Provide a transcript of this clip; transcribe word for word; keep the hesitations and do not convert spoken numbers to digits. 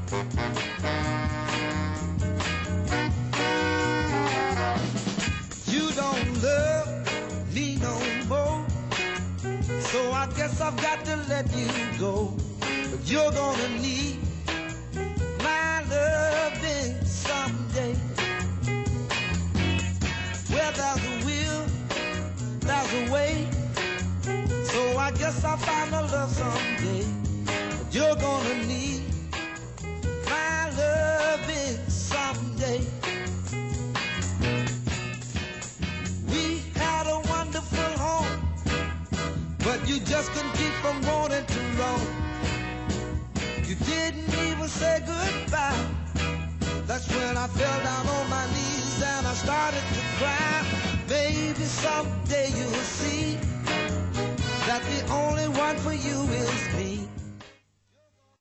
You don't love me no more, so I guess I've got to let you go. But you're gonna need my loving someday. Where there's a will, there's a way. So I guess I'll find a love someday. But you're gonna need my loving someday. We had a wonderful home, but you just couldn't keep from wanting to roam. You didn't even say goodbye. That's when I fell down on my knees and I started to cry. Maybe someday you'll see that the only one for you is me.